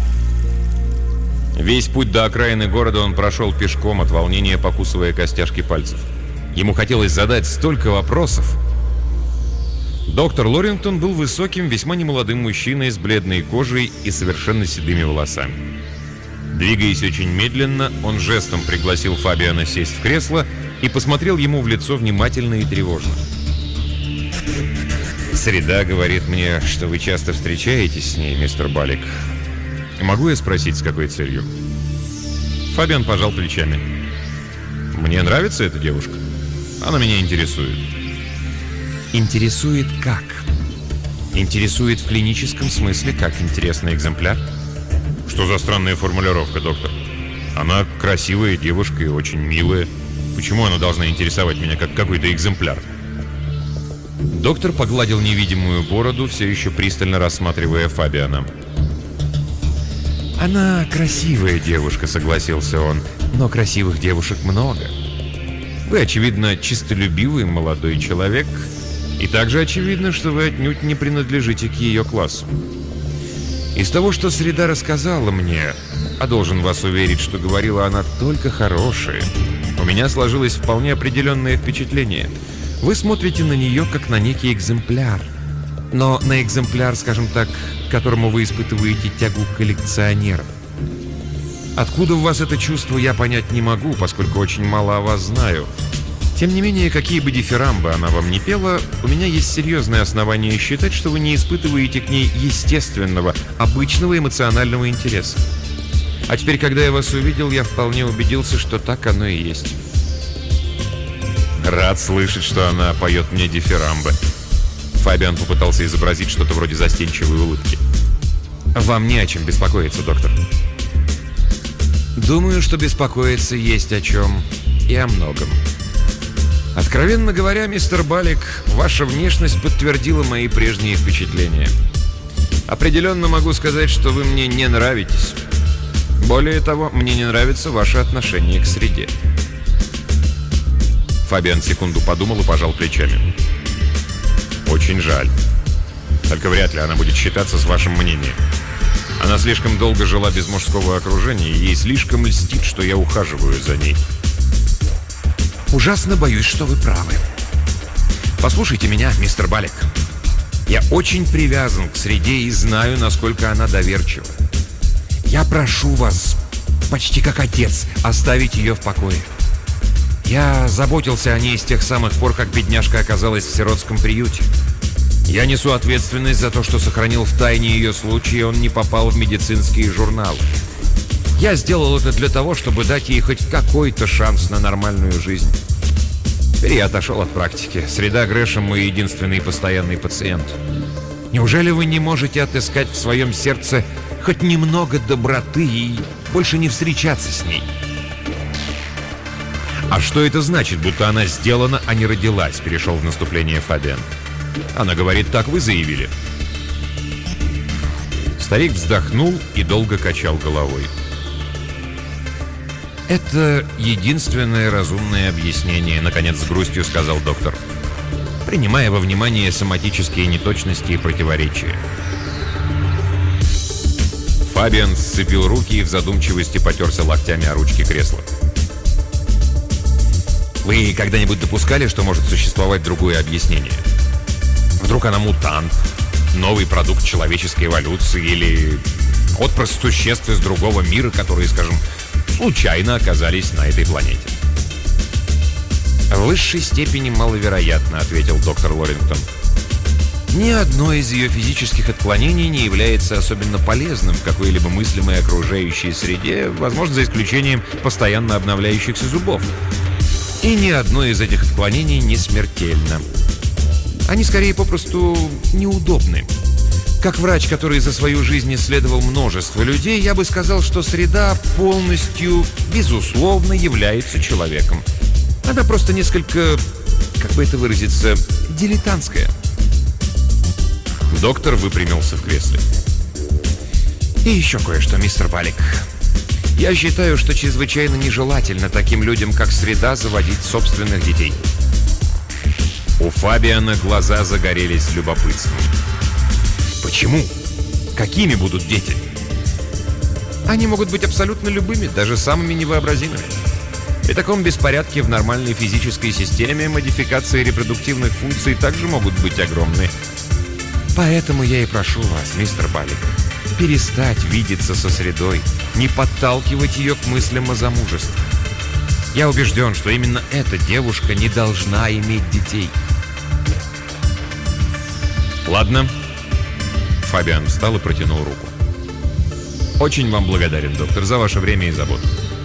Весь путь до окраины города он прошел пешком, от волнения покусывая костяшки пальцев. Ему хотелось задать столько вопросов. Доктор Лорингтон был высоким, весьма немолодым мужчиной с бледной кожей и совершенно седыми волосами. Двигаясь очень медленно, он жестом пригласил Фабиана сесть в кресло и посмотрел ему в лицо внимательно и тревожно. «Среда говорит мне, что вы часто встречаетесь с ней, мистер Балик. Могу я спросить, с какой целью?» Фабиан пожал плечами. «Мне нравится эта девушка. Она меня интересует».
«Интересует как?» «Интересует в клиническом смысле, как интересный экземпляр?»
«Что за странная формулировка, доктор? Она красивая девушка и очень милая. Почему она должна интересовать меня как какой-то экземпляр?»
Доктор погладил невидимую бороду, все еще пристально рассматривая Фабиана. «Она красивая девушка», — согласился он, — «но красивых девушек много. Вы, очевидно, чистолюбивый молодой человек, и также очевидно, что вы отнюдь не принадлежите к ее классу. Из того, что Среда рассказала мне, а должен вас уверить, что говорила она только хорошее, у меня сложилось вполне определенное впечатление. Вы смотрите на нее как на некий экземпляр, но на экземпляр, скажем так, к которому вы испытываете тягу коллекционера. Откуда у вас это чувство, я понять не могу, поскольку очень мало о вас знаю. Тем не менее, какие бы дифирамбы она вам не пела, у меня есть серьезные основания считать, что вы не испытываете к ней естественного, обычного эмоционального интереса. А теперь, когда я вас увидел, я вполне убедился, что так оно и есть».
«Рад слышать, что она поет мне дифирамбы». Фабиан попытался изобразить что-то вроде застенчивой улыбки.
«Вам не о чем беспокоиться, доктор». «Думаю, что беспокоиться есть о чем и о многом. Откровенно говоря, мистер Балик, ваша внешность подтвердила мои прежние впечатления. Определенно могу сказать, что вы мне не нравитесь. Более того, мне не нравится ваше отношение к Среде».
Фабиан секунду подумал и пожал плечами. «Очень жаль. Только вряд ли она будет считаться с вашим мнением. Она слишком долго жила без мужского окружения, и ей слишком льстит, что я ухаживаю за ней».
«Ужасно боюсь, что вы правы. Послушайте меня, мистер Балик. Я очень привязан к Среде и знаю, насколько она доверчива. Я прошу вас, почти как отец, оставить ее в покое. Я заботился о ней с тех самых пор, как бедняжка оказалась в сиротском приюте.
Я несу ответственность за то, что сохранил в тайне ее случай, и он не попал в медицинские журналы. Я сделал это для того, чтобы дать ей хоть какой-то шанс на нормальную жизнь. Теперь я отошел от практики. Среда Грэшем мой единственный постоянный пациент. Неужели вы не можете отыскать в своем сердце хоть немного доброты и больше не встречаться с ней? А что это значит, будто она сделана, а не родилась, перешел в наступление Фабиан. Она говорит, так вы заявили. Старик вздохнул и долго качал головой. «Это единственное разумное объяснение», — наконец с грустью сказал доктор, принимая во внимание соматические неточности и противоречия. Фабиан сцепил руки и в задумчивости потерся локтями о ручки кресла. «Вы когда-нибудь допускали, что может существовать другое объяснение? Вдруг она мутант, новый продукт человеческой эволюции или отпрыск существ из другого мира, которые, скажем, случайно оказались на этой планете?» «В высшей степени маловероятно», — ответил доктор Лорингтон. «Ни одно из ее физических отклонений не является особенно полезным в какой-либо мыслимой окружающей среде, возможно, за исключением постоянно обновляющихся зубов. И ни одно из этих отклонений не смертельно. Они скорее попросту неудобны. Как врач, который за свою жизнь исследовал множество людей, я бы сказал, что среда полностью, безусловно, является человеком. Она просто несколько, как бы это выразиться, дилетантская». Доктор выпрямился в кресле. «И еще кое-что, мистер Балик. Я считаю, что чрезвычайно нежелательно таким людям, как среда, заводить собственных детей». У Фабиана глаза загорелись любопытством. «Почему? Какими будут дети?» «Они могут быть абсолютно любыми, даже самыми невообразимыми. При таком беспорядке в нормальной физической системе модификации репродуктивных функций также могут быть огромны. Поэтому я и прошу вас, мистер Балик, перестать видеться со средой, не подталкивать ее к мыслям о замужестве. Я убежден, что именно эта девушка не должна иметь детей». «Ладно». Фабиан встал и протянул руку. «Очень вам благодарен, доктор, за ваше время и заботу».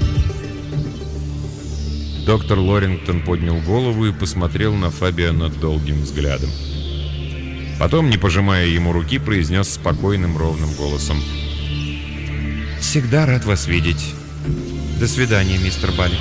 Доктор Лорингтон поднял голову и посмотрел на Фабиана долгим взглядом. Потом, не пожимая ему руки, произнес спокойным, ровным голосом: «Всегда рад вас видеть. До свидания, мистер Балик».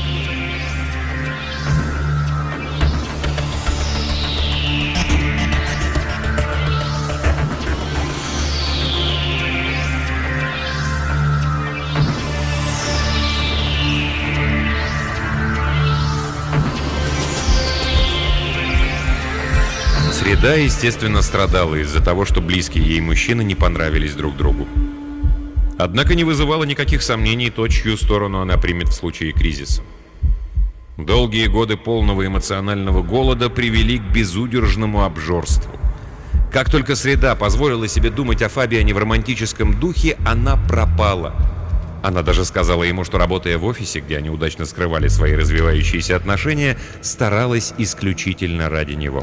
Среда, естественно, страдала из-за того, что близкие ей мужчины не понравились друг другу. Однако не вызывало никаких сомнений то, чью сторону она примет в случае кризиса. Долгие годы полного эмоционального голода привели к безудержному обжорству. Как только Среда позволила себе думать о Фабиане в романтическом духе, она пропала. Она даже сказала ему, что, работая в офисе, где они удачно скрывали свои развивающиеся отношения, старалась исключительно ради него.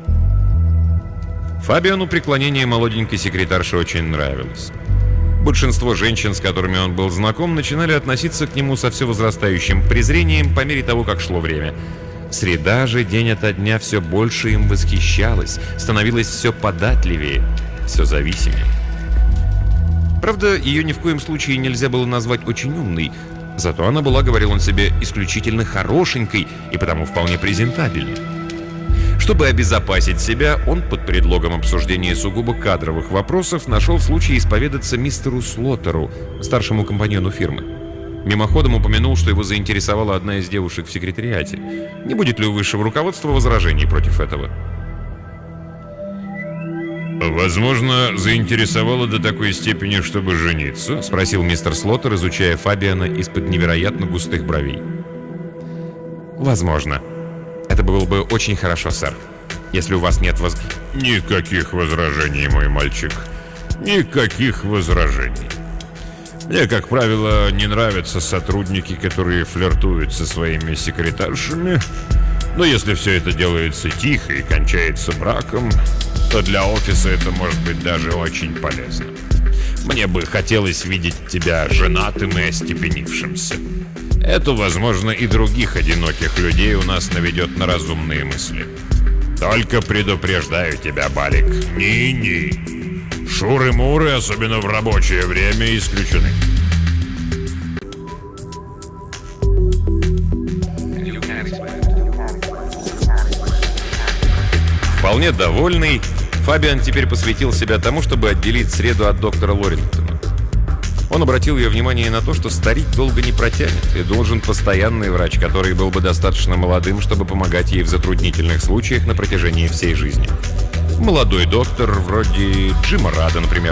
Фабиану преклонение молоденькой секретарши очень нравилось. Большинство женщин, с которыми он был знаком, начинали относиться к нему со все возрастающим презрением по мере того, как шло время. Среда же день ото дня все больше им восхищалась, становилась все податливее, все зависимее. Правда, ее ни в коем случае нельзя было назвать очень умной, зато она была, говорил он себе, исключительно хорошенькой и потому вполне презентабельной. Чтобы обезопасить себя, он под предлогом обсуждения сугубо кадровых вопросов нашел случай исповедаться мистеру Слоттеру, старшему компаньону фирмы. Мимоходом упомянул, что его заинтересовала одна из девушек в секретариате. Не будет ли у высшего руководства возражений против этого?
«Возможно, заинтересовало до такой степени, чтобы жениться?» — спросил мистер Слоттер, изучая Фабиана из-под невероятно густых бровей.
«Возможно. Это было бы очень хорошо, сэр. Если у вас нет воз...»
«Никаких возражений, мой мальчик. Никаких возражений. Мне, как правило, не нравятся сотрудники, которые флиртуют со своими секретаршами Но если все это делается тихо и кончается браком, то для офиса это может быть даже очень полезно. Мне бы хотелось видеть тебя женатым и остепенившимся. Это, возможно, и других одиноких людей у нас наведет на разумные мысли. Только предупреждаю тебя, Балик, ни-ни. Шуры-муры, особенно в рабочее время, исключены.
Вполне довольный, Фабиан теперь посвятил себя тому, чтобы отделить Среду от доктора Лорингтона. Он обратил ее внимание на то, что старик долго не протянет, и должен постоянный врач, который был бы достаточно молодым, чтобы помогать ей в затруднительных случаях на протяжении всей жизни. Молодой доктор, вроде Джима Рада, например.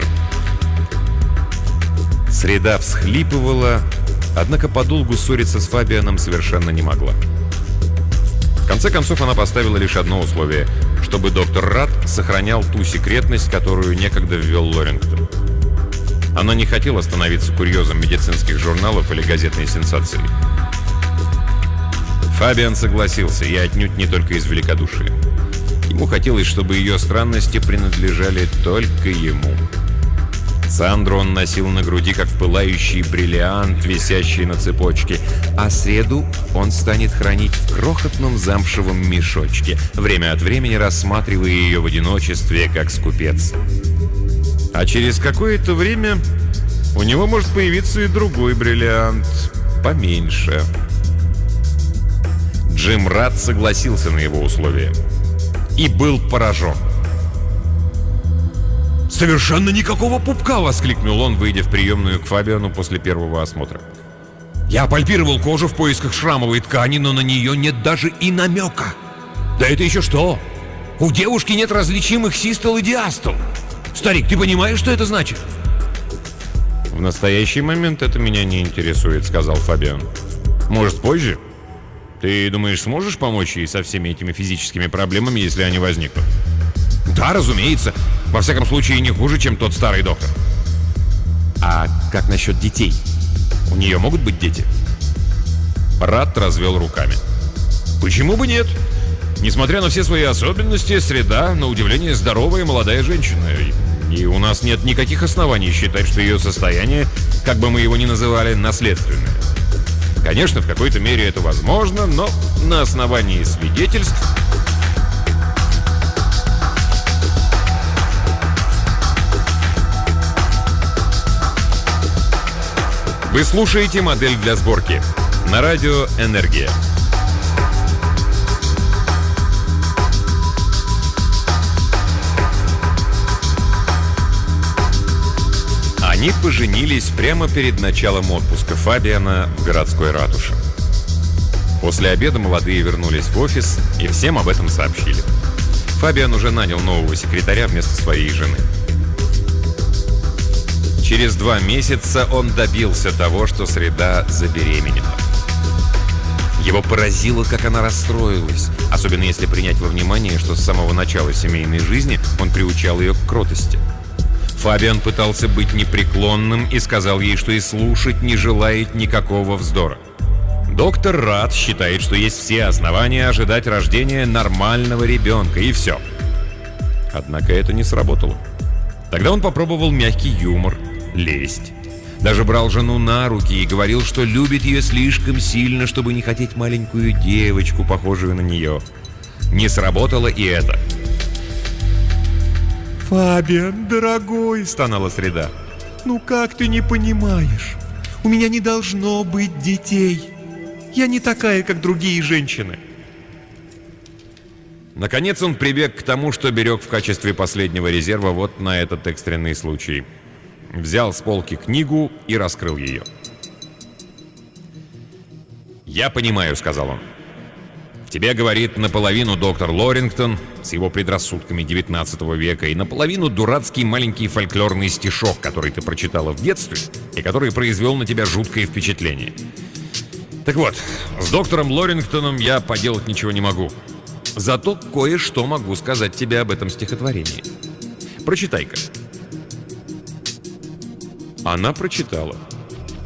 Среда всхлипывала, однако подолгу ссориться с Фабианом совершенно не могла. В конце концов, она поставила лишь одно условие – чтобы доктор Рад сохранял ту секретность, которую некогда ввел Лорингтон. Она не хотела становиться курьезом медицинских журналов или газетной сенсацией. Фабиан согласился, и отнюдь не только из великодушия. Ему хотелось, чтобы ее странности принадлежали только ему. Сандру он носил на груди, как пылающий бриллиант, висящий на цепочке, а Среду он станет хранить в крохотном замшевом мешочке, время от времени рассматривая ее в одиночестве, как скупец. А через какое-то время у него может появиться и другой бриллиант, поменьше. Джим Рад согласился на его условия и был поражен. «Совершенно никакого пупка!» — воскликнул он, выйдя в приемную к Фабиану после первого осмотра. «Я пальпировал кожу в поисках шрамовой ткани, но на нее нет даже и намека. Да это еще что? У девушки нет различимых систол и диастол. Старик, ты понимаешь, что это значит?» «В настоящий момент это меня не интересует», — сказал Фабиан. «Может, позже? Ты думаешь, сможешь помочь ей со всеми этими физическими проблемами, если они возникнут?» «Да, разумеется. Во всяком случае, не хуже, чем тот старый доктор». «А как насчет детей? У нее могут быть дети?» Рад развел руками. «Почему бы нет? Несмотря на все свои особенности, Среда, на удивление, здоровая молодая женщина. И у нас нет никаких оснований считать, что ее состояние, как бы мы его ни называли, наследственное. Конечно, в какой-то мере это возможно, но на основании свидетельств...» Вы слушаете «Модель для сборки» на радио «Энергия». Они поженились прямо перед началом отпуска Фабиана в городской ратуше. После обеда молодые вернулись в офис и всем об этом сообщили. Фабиан уже нанял нового секретаря вместо своей жены. Через два месяца он добился того, что Среда забеременела. Его поразило, как она расстроилась, особенно если принять во внимание, что с самого начала семейной жизни он приучал ее к кротости. Фабиан пытался быть непреклонным и сказал ей, что и слушать не желает никакого вздора. Доктор Рад считает, что есть все основания ожидать рождения нормального ребенка, и все. Однако это не сработало. Тогда он попробовал мягкий юмор, лесть. Даже брал жену на руки и говорил, что любит ее слишком сильно, чтобы не хотеть маленькую девочку, похожую на нее. Не сработало и это. «Фабиан, дорогой!» — стонала Среда. «Ну как ты не понимаешь? У меня не должно быть детей. Я не такая, как другие женщины». Наконец он прибег к тому, что берег в качестве последнего резерва вот на этот экстренный случай. Взял с полки книгу и раскрыл ее. «Я понимаю», — сказал он. «В тебе говорит наполовину доктор Лорингтон с его предрассудками девятнадцатого века и наполовину дурацкий маленький фольклорный стишок, который ты прочитала в детстве и который произвел на тебя жуткое впечатление. Так вот, с доктором Лорингтоном я поделать ничего не могу. Зато кое-что могу сказать тебе об этом стихотворении. Прочитай-ка». Она прочитала.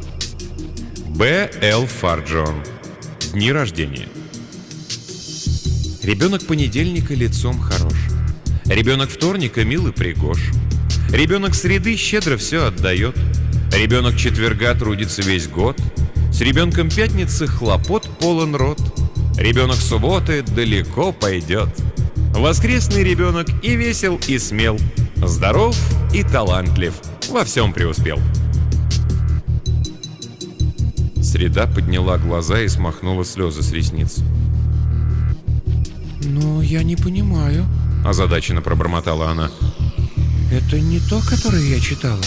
Б. Л. Фарджион. Дни рождения.
Ребенок понедельника лицом хорош. Ребенок вторника мил и пригож. Ребенок среды щедро все отдает. Ребенок четверга трудится весь год. С ребенком пятницы хлопот полон рот. Ребенок субботы далеко пойдет. Воскресный ребенок и весел, и смел. Здоров и талантлив. Во всем преуспел. Среда подняла глаза и смахнула слезы с ресниц. «Ну, я не понимаю», — озадаченно пробормотала она. «Это не то, которое я читала».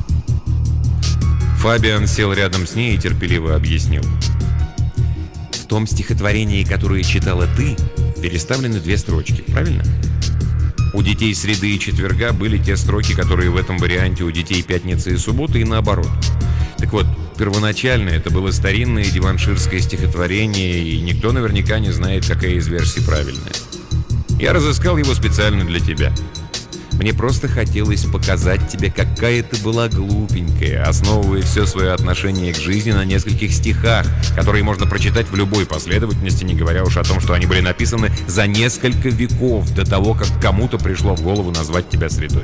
Фабиан сел рядом с ней и терпеливо объяснил. «В том стихотворении, которое читала ты, переставлены две строчки, правильно? У детей среды и четверга были те строки, которые в этом варианте у детей пятницы и субботы, и наоборот. Так вот, первоначально это было старинное диванширское стихотворение, и никто наверняка не знает, какая из версий правильная. Я разыскал его специально для тебя. Мне просто хотелось показать тебе, какая ты была глупенькая, основывая все свое отношение к жизни на нескольких стихах, которые можно прочитать в любой последовательности, не говоря уж о том, что они были написаны за несколько веков до того, как кому-то пришло в голову назвать тебя средой».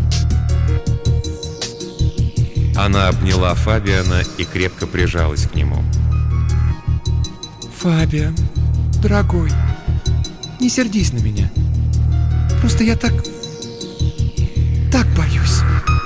Она обняла Фабиана и крепко прижалась к нему. «Фабиан, дорогой, не сердись на меня. Просто я так... так боюсь».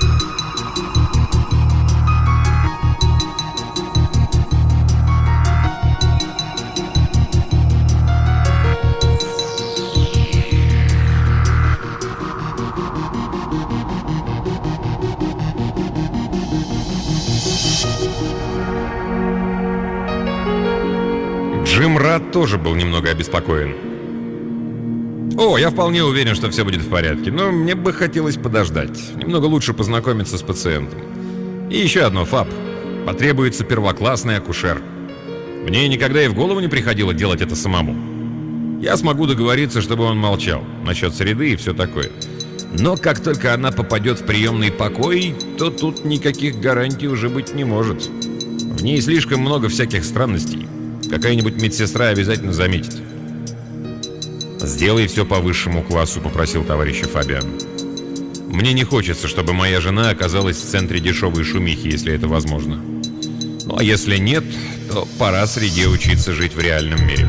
Джим Рад тоже был немного обеспокоен. «О, я вполне уверен, что все будет в порядке, но мне бы хотелось подождать, немного лучше познакомиться с пациентом. И еще одно, Фаб. Потребуется первоклассный акушер. Мне никогда и в голову не приходило делать это самому. Я смогу договориться, чтобы он молчал насчет среды и все такое. Но как только она попадет в приемный покой, то тут никаких гарантий уже быть не может. В ней слишком много всяких странностей. Какая-нибудь медсестра обязательно заметит». «Сделай все по высшему классу», — попросил товарища Фабиан. «Мне не хочется, чтобы моя жена оказалась в центре дешевой шумихи, если это возможно. Ну а если нет, то пора среде учиться жить в реальном мире».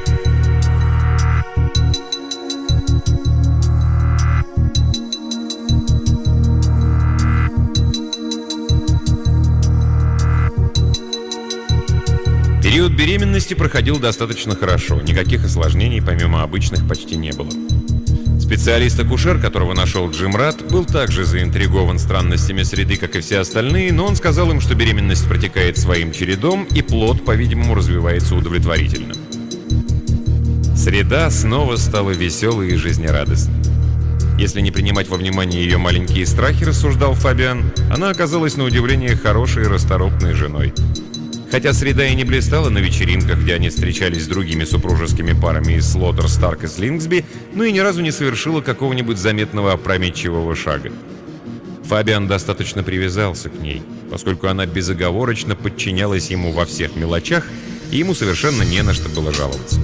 Период беременности проходил достаточно хорошо, никаких осложнений помимо обычных почти не было. Специалист-акушер, которого нашел Джим Рад, был также заинтригован странностями среды, как и все остальные, но он сказал им, что беременность протекает своим чередом, и плод, по-видимому, развивается удовлетворительно. Среда снова стала веселой и жизнерадостной. Если не принимать во внимание ее маленькие страхи, рассуждал Фабиан, она оказалась на удивление хорошей и расторопной женой. Хотя среда и не блистала на вечеринках, где они встречались с другими супружескими парами из Слоттер, Старк и Слингсби, но и ни разу не совершила какого-нибудь заметного опрометчивого шага. Фабиан достаточно привязался к ней, поскольку она безоговорочно подчинялась ему во всех мелочах, и ему совершенно не на что было жаловаться.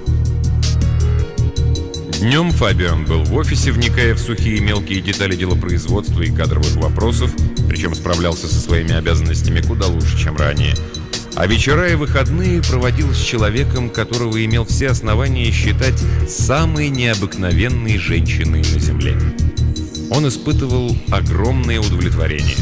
Днем Фабиан был в офисе, вникая в сухие мелкие детали делопроизводства и кадровых вопросов, причем справлялся со своими обязанностями куда лучше, чем ранее. А вечера и выходные проводил с человеком, которого имел все основания считать самой необыкновенной женщиной на земле. Он испытывал огромное удовлетворение.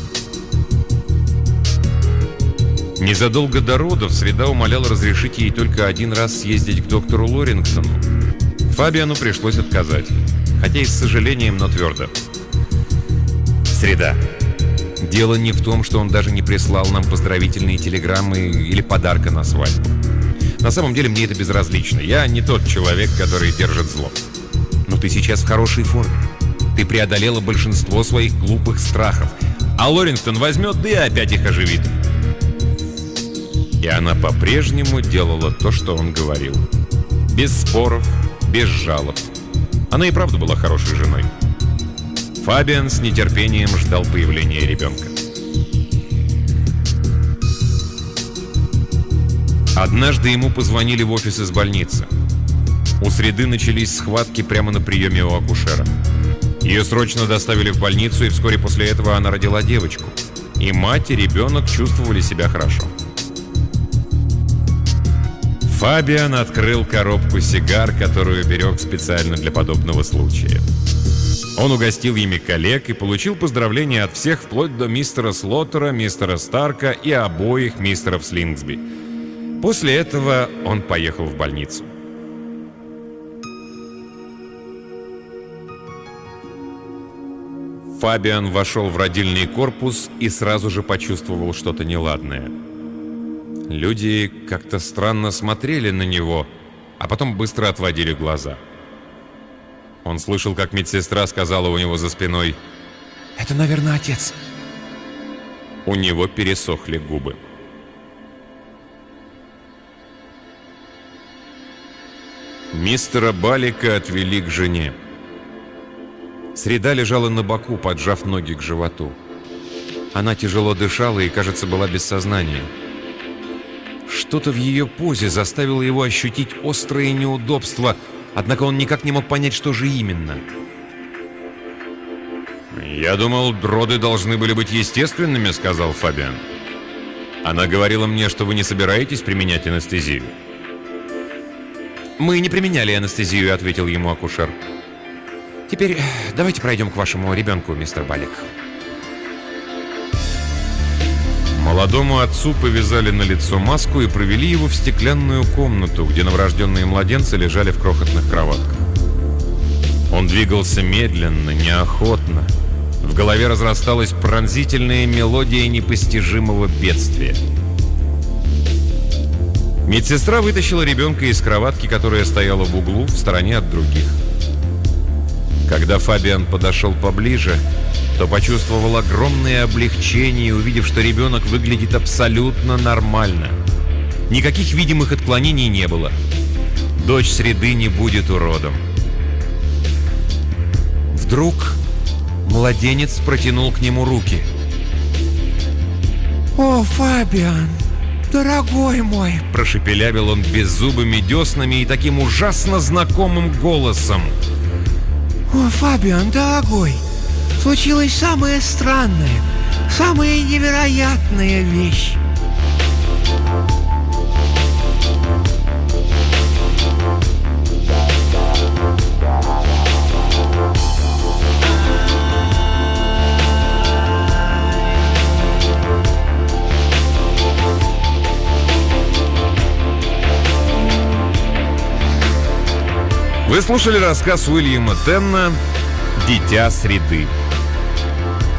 Незадолго до родов среда умоляла разрешить ей только один раз съездить к доктору Лорингтону. Фабиану пришлось отказать, хотя и с сожалением, но твердо. «Среда. Дело не в том, что он даже не прислал нам поздравительные телеграммы или подарка на свадьбу. На самом деле мне это безразлично. Я не тот человек, который держит зло. Но ты сейчас в хорошей форме. Ты преодолела большинство своих глупых страхов. А Лорингтон возьмет, да и опять их оживит». И она по-прежнему делала то, что он говорил. Без споров, без жалоб. Она и правда была хорошей женой. Фабиан с нетерпением ждал появления ребенка. Однажды ему позвонили в офис из больницы. У Среды начались схватки прямо на приеме у акушера. Ее срочно доставили в больницу, и вскоре после этого она родила девочку. И мать, и ребенок чувствовали себя хорошо. Фабиан открыл коробку сигар, которую берег специально для подобного случая. Он угостил ими коллег и получил поздравления от всех, вплоть до мистера Слоттера, мистера Старка и обоих мистеров Слингсби. После этого он поехал в больницу. Фабиан вошел в родильный корпус и сразу же почувствовал что-то неладное. Люди как-то странно смотрели на него, а потом быстро отводили глаза. Он слышал, как медсестра сказала у него за спиной: «Это, наверное, отец». У него пересохли губы. Мистера Балика отвели к жене. Среда лежала на боку, поджав ноги к животу. Она тяжело дышала и, кажется, была без сознания. Что-то в ее позе заставило его ощутить острое неудобство, однако он никак не мог понять, что же именно. «Я думал, роды должны были быть естественными», — сказал Фабиан. «Она говорила мне, что вы не собираетесь применять анестезию». «Мы не применяли анестезию», — ответил ему акушер. «Теперь давайте пройдем к вашему ребенку, мистер Балик». Молодому отцу повязали на лицо маску и провели его в стеклянную комнату, где новорожденные младенцы лежали в крохотных кроватках. Он двигался медленно, неохотно. В голове разрасталась пронзительная мелодия непостижимого бедствия. Медсестра вытащила ребенка из кроватки, которая стояла в углу, в стороне от других. Когда Фабиан подошел поближе, то почувствовал огромное облегчение, увидев, что ребенок выглядит абсолютно нормально. Никаких видимых отклонений не было. Дочь Среды не будет уродом. Вдруг младенец протянул к нему руки.
«О, Фабиан, дорогой мой!»
– прошепелявил он беззубыми деснами и таким ужасно знакомым голосом.
«О, Фабиан, дорогой, случилась самая странная, самая невероятная вещь!»
Вы слушали рассказ Уильяма Тенна «Дитя Среды».